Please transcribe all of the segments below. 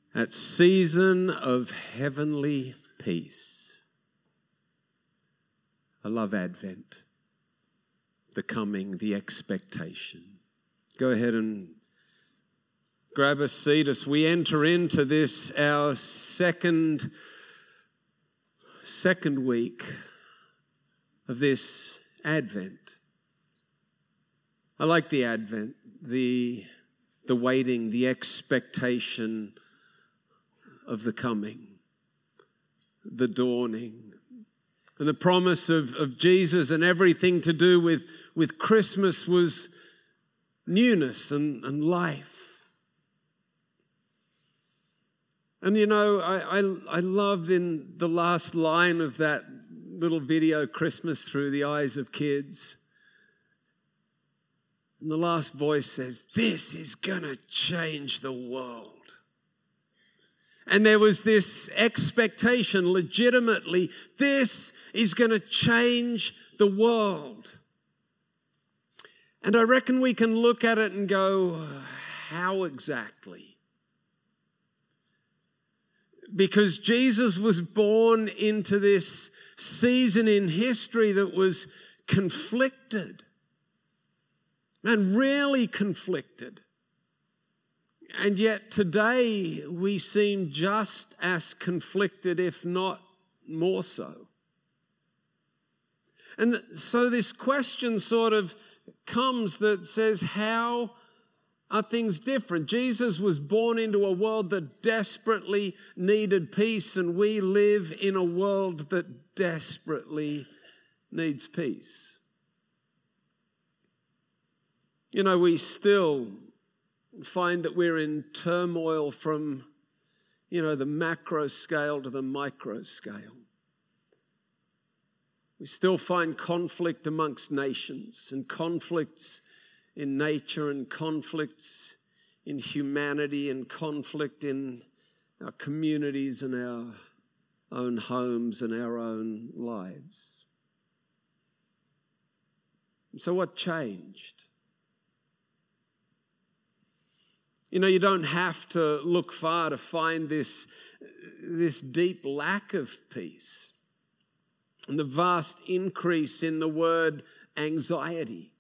That season of heavenly peace. I love Advent, the coming, the expectation. Go ahead and grab a seat as we enter into this, our second week of this Advent. I like the Advent, the waiting, the expectation of the coming, the dawning, and the promise of Jesus, and everything to do with Christmas was newness and life. And you know, I loved in the last line of that little video, Christmas Through the Eyes of Kids. And the last voice says, "This is gonna change the world." And there was this expectation, legitimately, this is going to change the world. And I reckon we can look at it and go, how exactly? Because Jesus was born into this season in history that was conflicted, and really conflicted. And yet today we seem just as conflicted, if not more so. And so this question sort of comes that says, how are things different? Jesus was born into a world that desperately needed peace, and we live in a world that desperately needs peace. You know, we still find that we're in turmoil from, the macro scale to the micro scale. We still find conflict amongst nations, and conflicts in nature, and conflicts in humanity, and conflict in our communities and our own homes and our own lives. So what changed? You don't have to look far to find this deep lack of peace and the vast increase in the word anxiety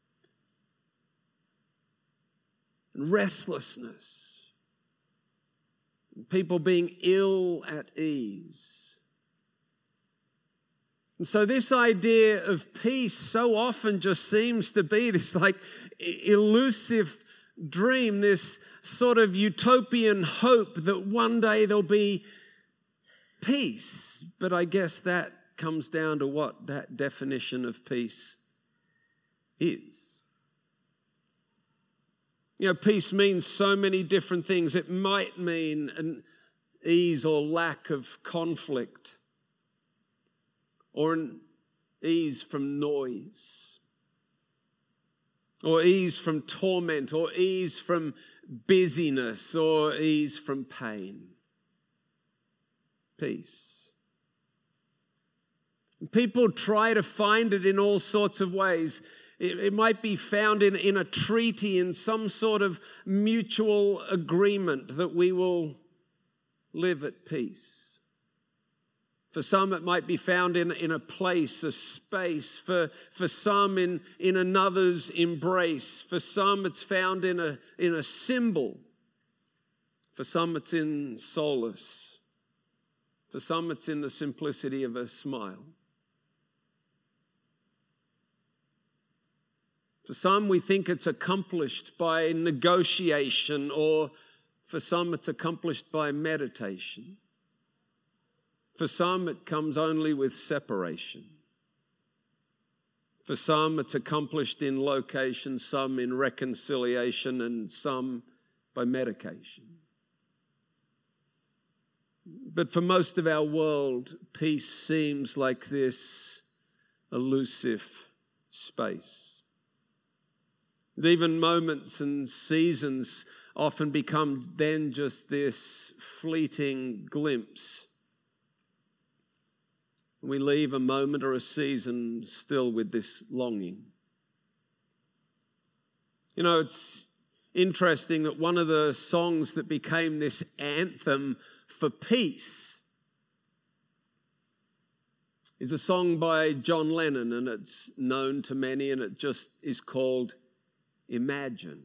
and restlessness, and people being ill at ease. And so this idea of peace so often just seems to be this like elusive dream, this sort of utopian hope that one day there'll be peace. But I guess that comes down to what that definition of peace is. Peace means so many different things. It might mean an ease or lack of conflict, or an ease from noise, or ease from torment, or ease from busyness, or ease from pain. Peace. People try to find it in all sorts of ways. It might be found in a treaty, in some sort of mutual agreement that we will live at peace. For some, it might be found in a place, a space. For some, in another's embrace. For some, it's found in a symbol. For some, it's in solace. For some, it's in the simplicity of a smile. For some, we think it's accomplished by negotiation, or for some, it's accomplished by meditation. For some, it comes only with separation. For some, it's accomplished in location, some in reconciliation, and some by medication. But for most of our world, peace seems like this elusive space. Even moments and seasons often become then just this fleeting glimpse. We leave a moment or a season still with this longing. It's Interesting that one of the songs that became this anthem for peace is a song by John Lennon, and it's known to many, and it just is called Imagine.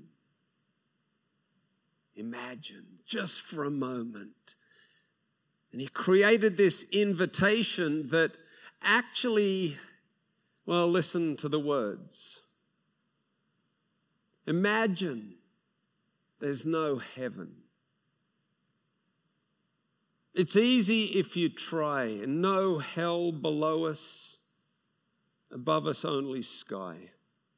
Imagine, just for a moment. And he created this invitation that actually, well, listen to the words. Imagine there's no heaven. It's easy if you try, and no hell below us, above us only sky.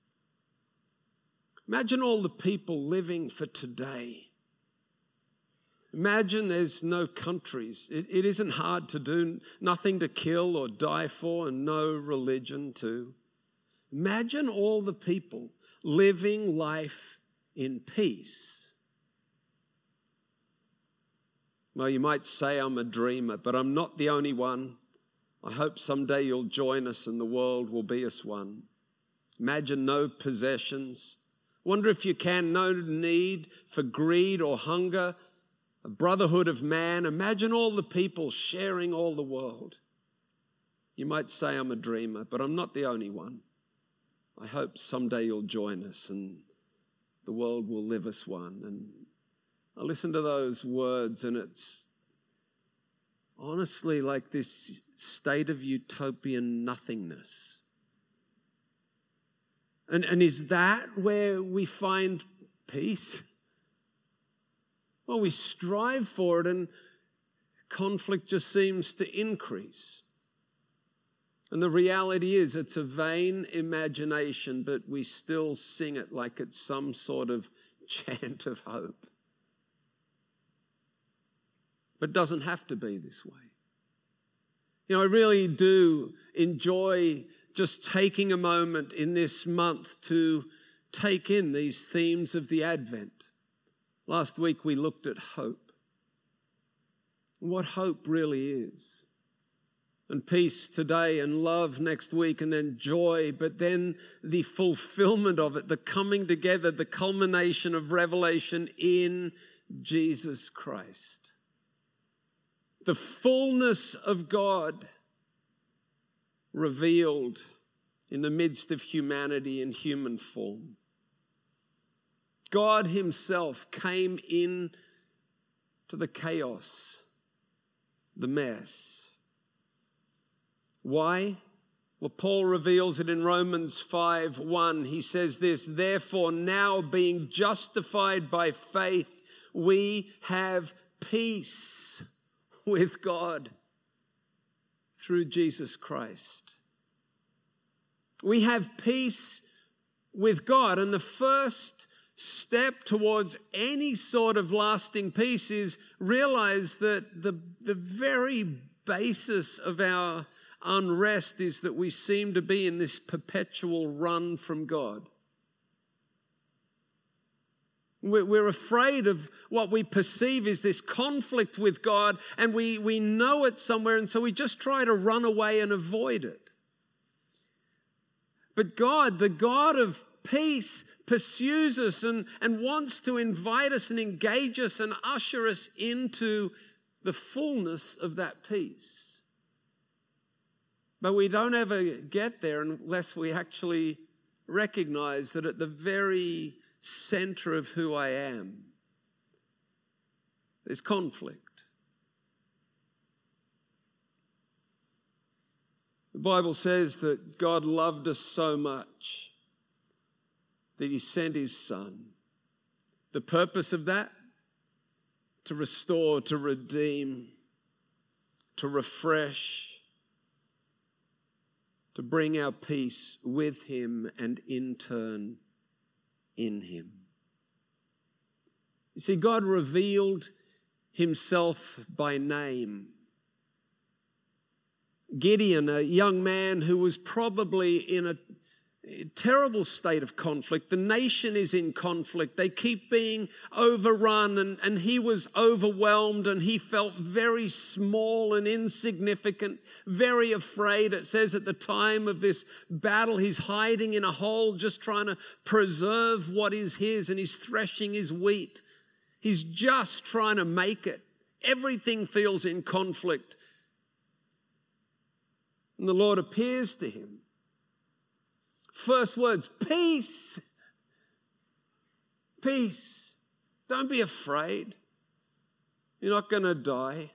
Imagine all the people living for today. Imagine there's no countries. It isn't hard to do, nothing to kill or die for, and no religion too. Imagine all the people living life in peace. Well, you might say I'm a dreamer, but I'm not the only one. I hope someday you'll join us and the world will be as one. Imagine no possessions. Wonder if you can, no need for greed or hunger, a brotherhood of man. Imagine all the people sharing all the world. You might say I'm a dreamer, but I'm not the only one. I hope someday you'll join us and the world will live as one. And I listen to those words, and it's honestly like this state of utopian nothingness. And is that where we find peace? Well, we strive for it, and conflict just seems to increase. And the reality is it's a vain imagination, but we still sing it like it's some sort of chant of hope. But it doesn't have to be this way. You know, I really do enjoy just taking a moment in this month to take in these themes of the Advent. Last week we looked at hope, what hope really is. And peace today, and love next week, and then joy, but then the fulfillment of it, the coming together, the culmination of revelation in Jesus Christ. The fullness of God revealed in the midst of humanity in human form. God himself came in to the chaos, the mess. Why? Well, Paul reveals it in Romans 5:1. He says this, "Therefore now being justified by faith, we have peace with God through Jesus Christ." We have peace with God, and the first step towards any sort of lasting peace is realize that the very basis of our unrest is that we seem to be in this perpetual run from God. We're afraid of what we perceive is this conflict with God, and we know it somewhere, and so we just try to run away and avoid it. But God, the God of peace, pursues us and wants to invite us and engage us and usher us into the fullness of that peace. But we don't ever get there unless we actually recognize that at the very center of who I am, there's conflict. The Bible says that God loved us so much that he sent his Son. The purpose of that? To restore, to redeem, to refresh, to bring our peace with him and in turn in him. You see, God revealed himself by name. Gideon, a young man who was probably in terrible state of conflict. The nation is in conflict. They keep being overrun, and he was overwhelmed, and he felt very small and insignificant, very afraid. It says at the time of this battle, he's hiding in a hole, just trying to preserve what is his, and he's threshing his wheat. He's just trying to make it. Everything feels in conflict. And the Lord appears to him. First words, peace. Peace. Don't be afraid. You're not going to die.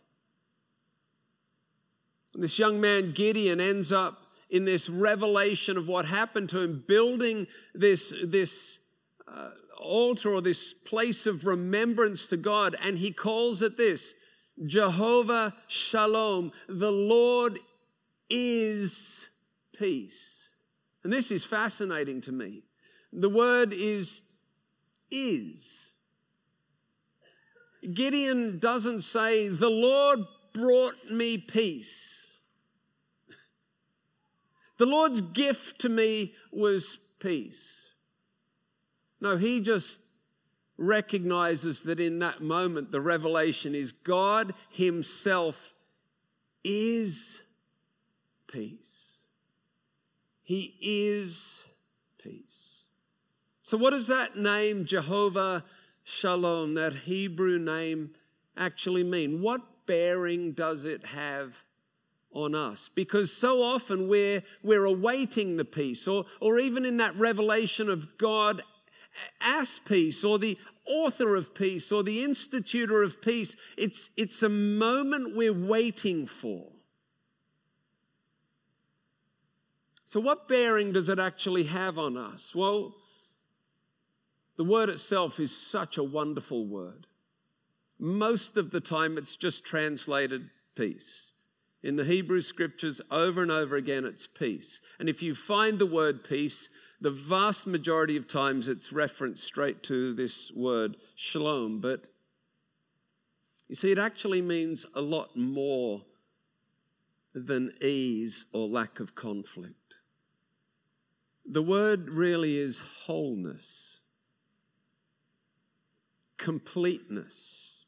And this young man, Gideon, ends up in this revelation of what happened to him, building this altar or this place of remembrance to God. And he calls it this, Jehovah Shalom. The Lord is peace. And this is fascinating to me. The word is. Gideon doesn't say, the Lord brought me peace. The Lord's gift to me was peace. No, he just recognizes that in that moment, the revelation is God himself is peace. He is peace. So what does that name, Jehovah Shalom, that Hebrew name, actually mean? What bearing does it have on us? Because so often we're awaiting the peace, or even in that revelation of God as peace, or the author of peace, or the institutor of peace. It's a moment we're waiting for. So what bearing does it actually have on us? Well, the word itself is such a wonderful word. Most of the time it's just translated peace. In the Hebrew scriptures, over and over again, it's peace. And if you find the word peace, the vast majority of times it's referenced straight to this word, shalom. But you see, it actually means a lot more than ease or lack of conflict. The word really is wholeness, completeness,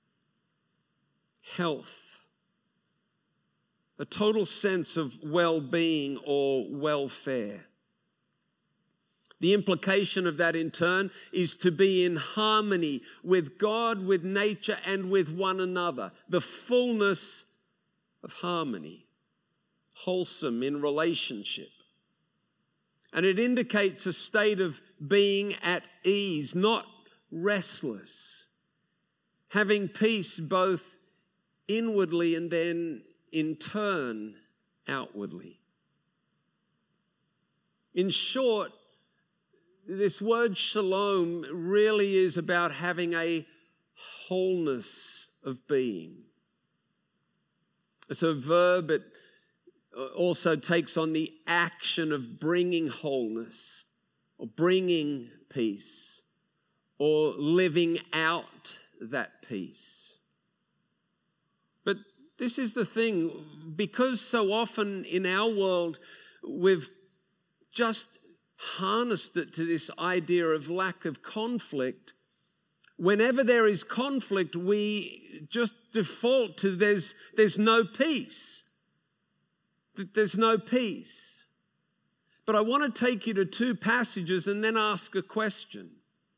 health, a total sense of well-being or welfare. The implication of that in turn is to be in harmony with God, with nature, and with one another. The fullness of harmony, wholesome in relationship. And it indicates a state of being at ease, not restless. Having peace both inwardly and then in turn outwardly. In short, this word shalom really is about having a wholeness of being. It's a verb. It also takes on the action of bringing wholeness or bringing peace or living out that peace. But this is the thing, because so often in our world we've just harnessed it to this idea of lack of conflict. Whenever there is conflict, we just default to there's no peace. There's no peace. But I want to take you to two passages and then ask a question.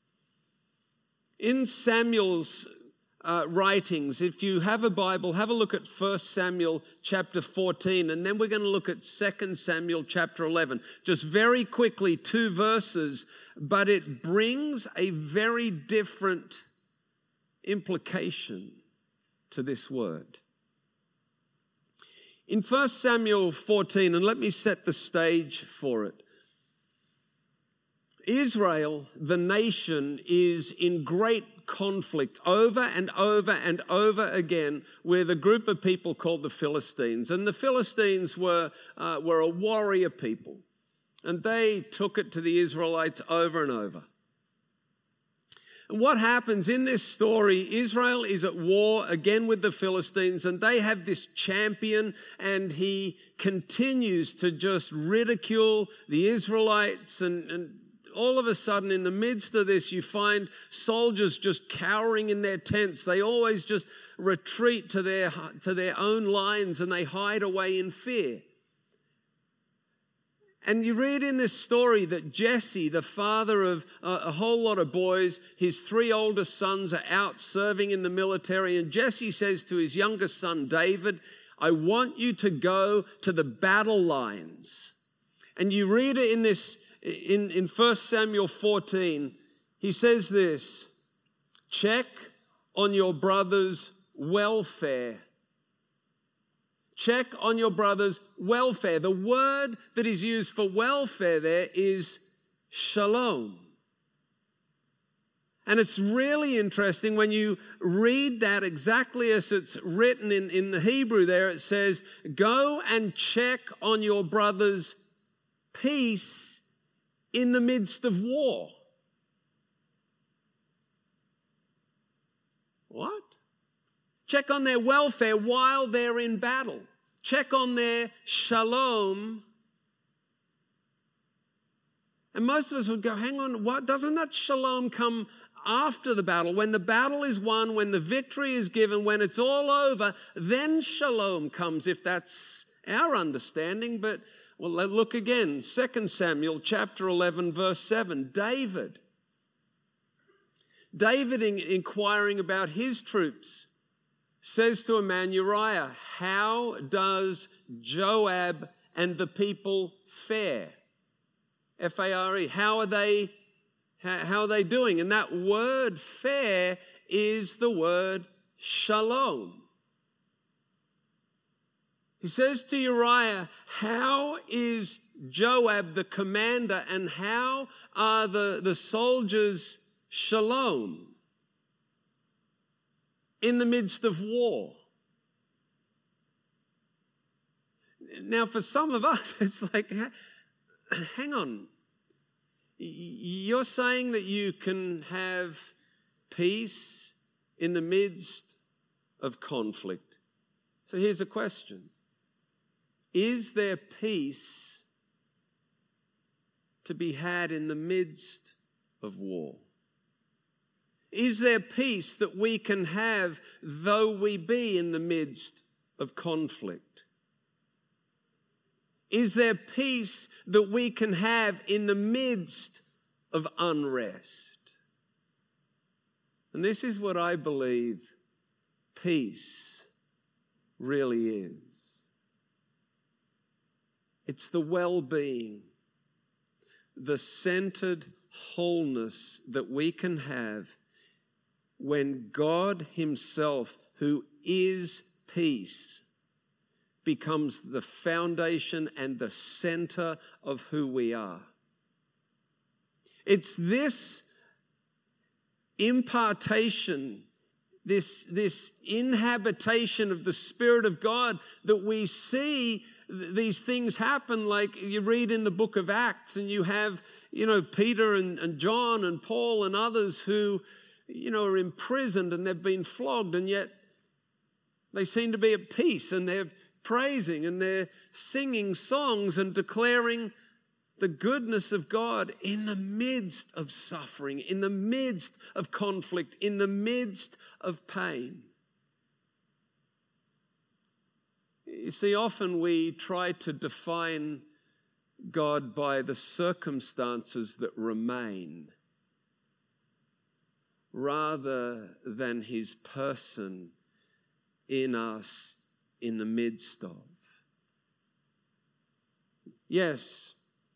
In Samuel's writings, if you have a Bible, have a look at 1 Samuel chapter 14, and then we're going to look at 2 Samuel chapter 11. Just very quickly, 2 verses, but it brings a very different implication to this word. In 1 Samuel 14, and let me set the stage for it. Israel, the nation, is in great conflict over and over and over again with a group of people called the Philistines. And the Philistines were a warrior people. And they took it to the Israelites over and over. And what happens in this story, Israel is at war again with the Philistines, and they have this champion, and he continues to just ridicule the Israelites. And all of a sudden, in the midst of this, you find soldiers just cowering in their tents. They always just retreat to their own lines, and they hide away in fear. And you read in this story that Jesse, the father of a whole lot of boys, his 3 oldest sons are out serving in the military. And Jesse says to his youngest son, David, I want you to go to the battle lines. And you read it in this, in 1 Samuel 14, he says this, check on your brother's welfare. Check on your brother's welfare. The word that is used for welfare there is shalom. And it's really interesting when you read that exactly as it's written in the Hebrew there. It says, go and check on your brother's peace in the midst of war. What? Check on their welfare while they're in battle. Check on their shalom. And most of us would go, hang on, what? Doesn't that shalom come after the battle? When the battle is won, when the victory is given, when it's all over, then shalom comes, if that's our understanding. But, well, look again, 2 Samuel chapter 11, verse 7, David inquiring about his troops, says to a man, Uriah, how does Joab and the people fare? F-A-R-E. How are they doing? And that word fare is the word shalom. He says to Uriah, how is Joab the commander, and how are the soldiers shalom in the midst of war? Now, for some of us, it's like, hang on. You're saying that you can have peace in the midst of conflict. So here's a question. Is there peace to be had in the midst of war? Is there peace that we can have though we be in the midst of conflict? Is there peace that we can have in the midst of unrest? And this is what I believe peace really is. It's the well-being, the centered wholeness that we can have when God Himself, who is peace, becomes the foundation and the center of who we are. It's this impartation, this inhabitation of the Spirit of God that we see these things happen. Like you read in the book of Acts, and you have, Peter and John and Paul and others who, are imprisoned and they've been flogged, and yet they seem to be at peace, and they're praising and they're singing songs and declaring the goodness of God in the midst of suffering, in the midst of conflict, in the midst of pain. You see, often we try to define God by the circumstances that remain rather than His person in us in the midst of. Yes,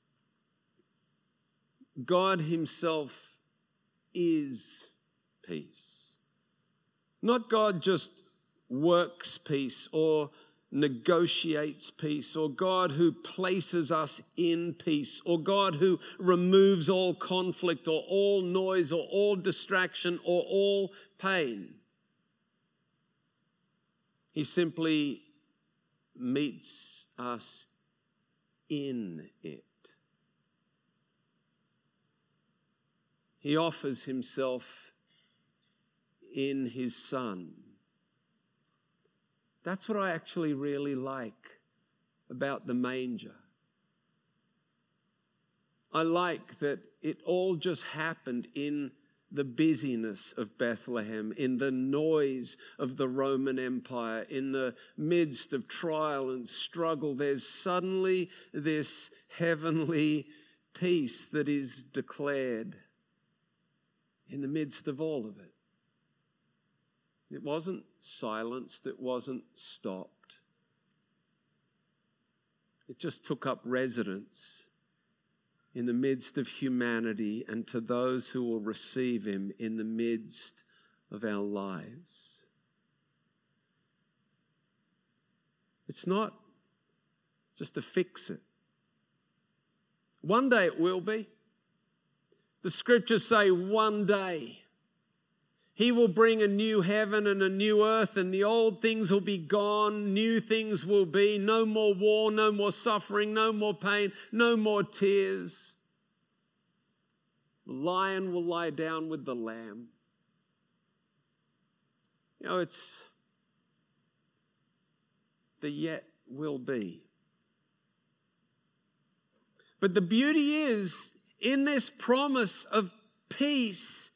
God Himself is peace. Not God just works peace or negotiates peace, or God who places us in peace, or God who removes all conflict or all noise or all distraction or all pain. He simply meets us in it. He offers Himself in his Son. That's what I actually really like about the manger. I like that it all just happened in the busyness of Bethlehem, in the noise of the Roman Empire, in the midst of trial and struggle. There's suddenly this heavenly peace that is declared in the midst of all of it. It wasn't silenced, it wasn't stopped. It just took up residence in the midst of humanity and to those who will receive him in the midst of our lives. It's not just to fix it. One day it will be. The scriptures say one day he will bring a new heaven and a new earth, and the old things will be gone, new things will be. No more war, no more suffering, no more pain, no more tears. The lion will lie down with the lamb. You know, it's the yet will be. But the beauty is, in this promise of peace,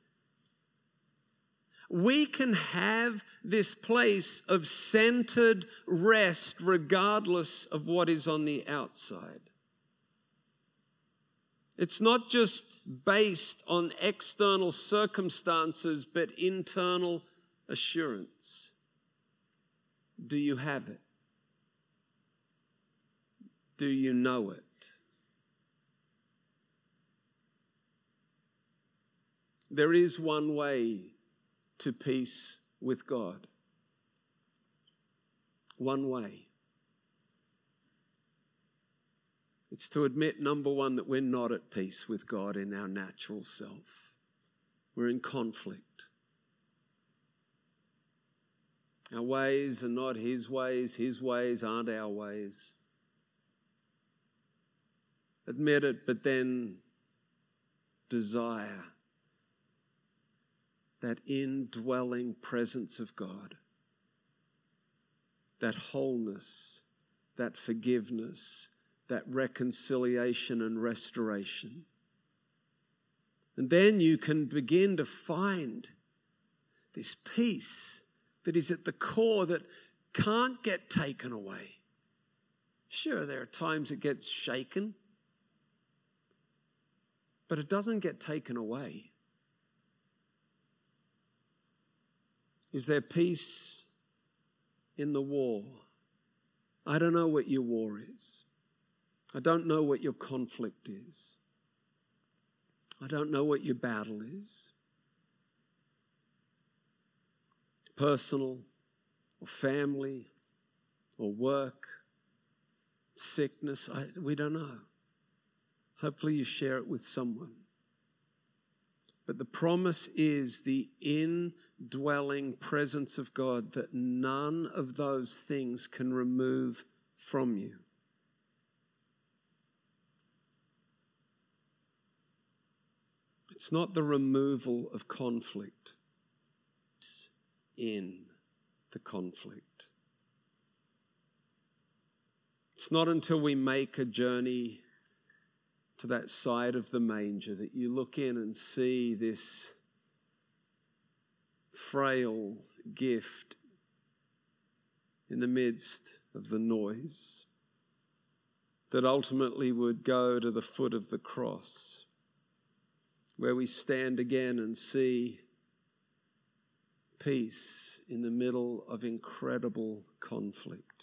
we can have this place of centered rest regardless of what is on the outside. It's not just based on external circumstances, but internal assurance. Do you have it? Do you know it? There is one way to peace with God. One way. It's to admit, number one, that we're not at peace with God in our natural self. We're in conflict. Our ways are not his ways aren't our ways. Admit it, but then desire that indwelling presence of God, that wholeness, that forgiveness, that reconciliation and restoration. And then you can begin to find this peace that is at the core that can't get taken away. Sure, there are times it gets shaken, but it doesn't get taken away. Is there peace in the war? I don't know what your war is. I don't know what your conflict is. I don't know what your battle is. Personal or family or work, sickness, we don't know. Hopefully you share it with someone. But the promise is the indwelling presence of God that none of those things can remove from you. It's not the removal of conflict. It's in the conflict. It's not until we make a journey to that side of the manger that you look in and see this frail gift in the midst of the noise that ultimately would go to the foot of the cross, where we stand again and see peace in the middle of incredible conflict.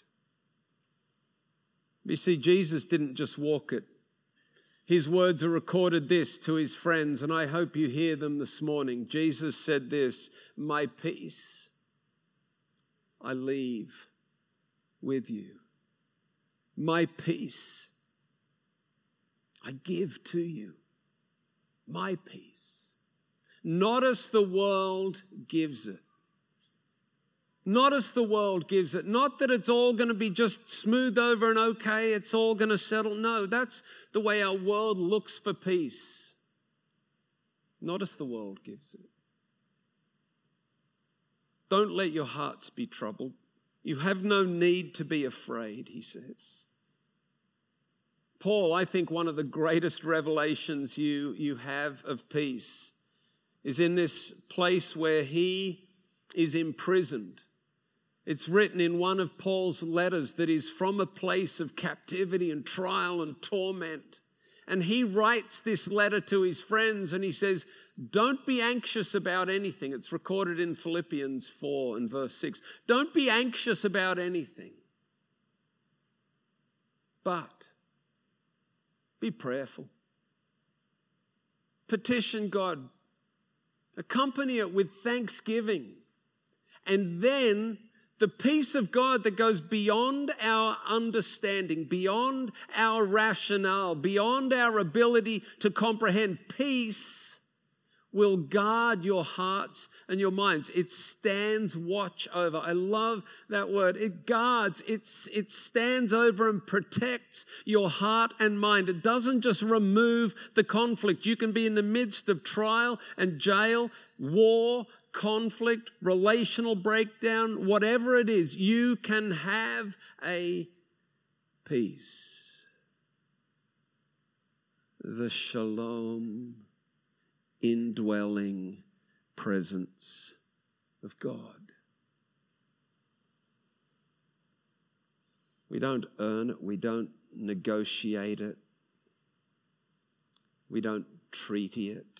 You see, Jesus didn't just walk it. His words are recorded this to his friends, and I hope you hear them this morning. Jesus said this, "My peace I leave with you. My peace I give to you. My peace. Not as the world gives it. Not as the world gives it. Not that it's all going to be just smooth over and okay, it's all going to settle. No, that's the way our world looks for peace. Not as the world gives it. Don't let your hearts be troubled. You have no need to be afraid, he says. Paul, I think one of the greatest revelations you have of peace is in this place where he is imprisoned. It's written in one of Paul's letters that is from a place of captivity and trial and torment. And he writes this letter to his friends and he says, don't be anxious about anything. It's recorded in Philippians 4 and verse 6. Don't be anxious about anything, but be prayerful. Petition God. Accompany it with thanksgiving. And then the peace of God that goes beyond our understanding, beyond our rationale, beyond our ability to comprehend, peace will guard your hearts and your minds. It stands watch over. I love that word. It guards, it stands over and protects your heart and mind. It doesn't just remove the conflict. You can be in the midst of trial and jail, war, conflict, relational breakdown, whatever it is, you can have a peace. The shalom, indwelling presence of God. We don't earn it. We don't negotiate it. We don't treaty it.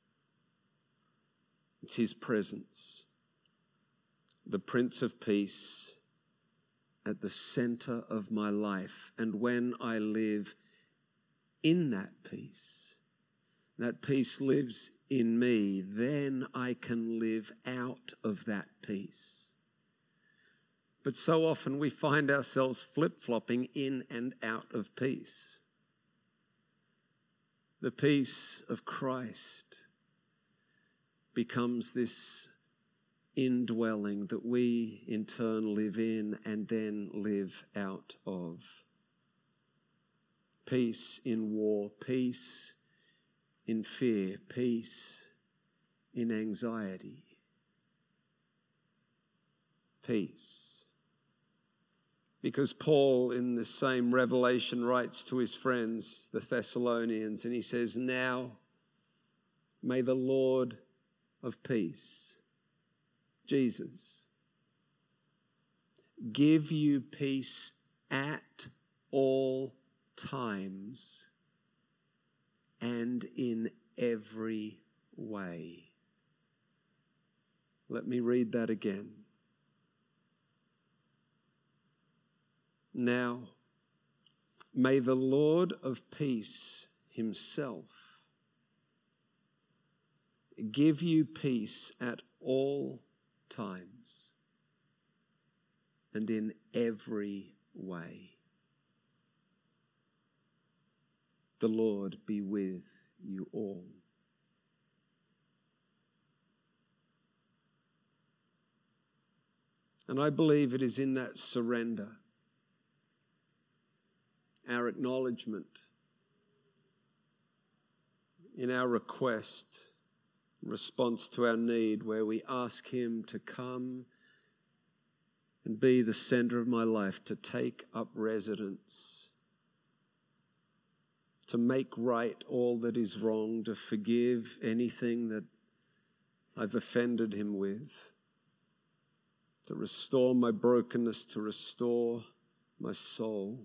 It's his presence, the Prince of Peace, at the center of my life. And when I live in that peace lives in me, then I can live out of that peace. But so often we find ourselves flip-flopping in and out of peace. The peace of Christ becomes this indwelling that we in turn live in and then live out of. Peace in war, peace in fear, peace in anxiety. Peace. Because Paul in the same revelation writes to his friends, the Thessalonians, and he says, now may the Lord of peace, Jesus, give you peace at all times and in every way. Let me read that again. Now, may the Lord of peace himself give you peace at all times and in every way. The Lord be with you all. And I believe it is in that surrender, our acknowledgement, in our request, response to our need, where we ask him to come and be the center of my life, to take up residence, to make right all that is wrong, to forgive anything that I've offended him with, to restore my brokenness, to restore my soul,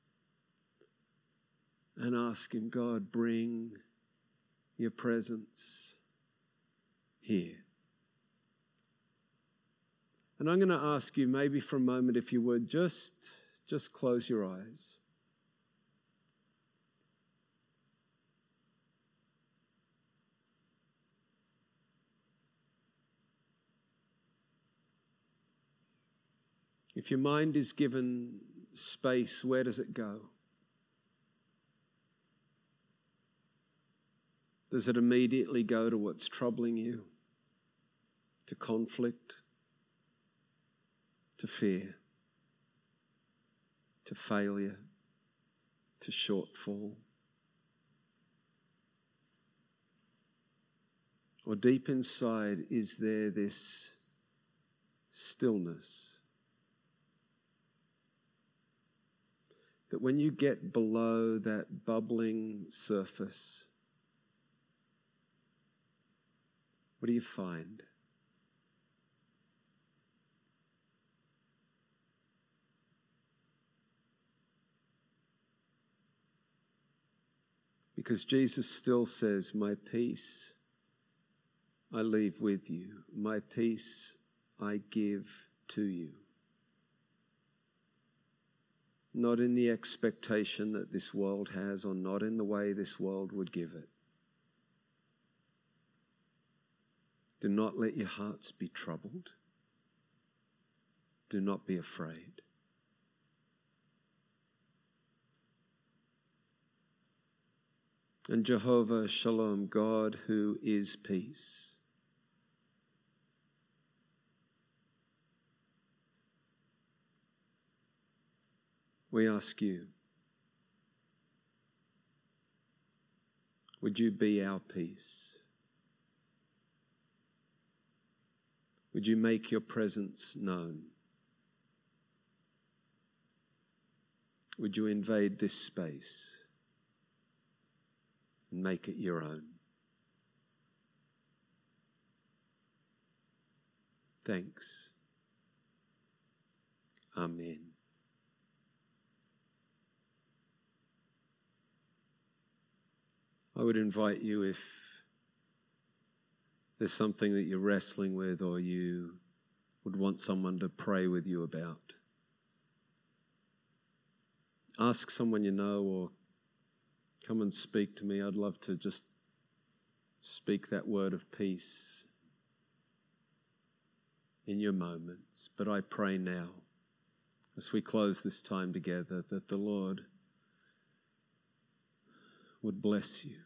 and ask him, God, bring your presence here. And I'm going to ask you, maybe for a moment, if you would, just close your eyes. If your mind is given space, where does it go? Does it immediately go to what's troubling you? To conflict? To fear? To failure? To shortfall? Or deep inside, is there this stillness. That when you get below that bubbling surface, what do you find? Because Jesus still says, my peace I leave with you. My peace I give to you. Not in the expectation that this world has, or not in the way this world would give it. Do not let your hearts be troubled. Do not be afraid. And Jehovah Shalom, God who is peace, we ask you, would you be our peace? Would you make your presence known? Would you invade this space and make it your own? Thanks. Amen. I would invite you, if there's something that you're wrestling with or you would want someone to pray with you about, ask someone you know or come and speak to me. I'd love to just speak that word of peace in your moments. But I pray now, as we close this time together, that the Lord would bless you.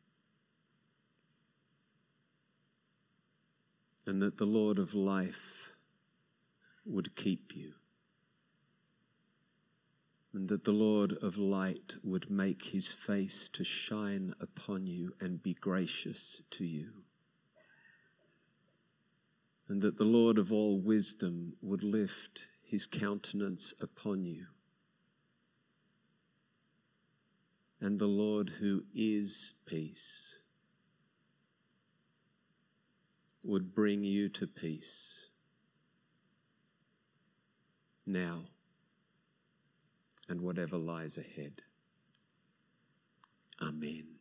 And that the Lord of life would keep you. And that the Lord of light would make his face to shine upon you and be gracious to you. And that the Lord of all wisdom would lift his countenance upon you. And the Lord who is peace would bring you to peace now and whatever lies ahead. Amen.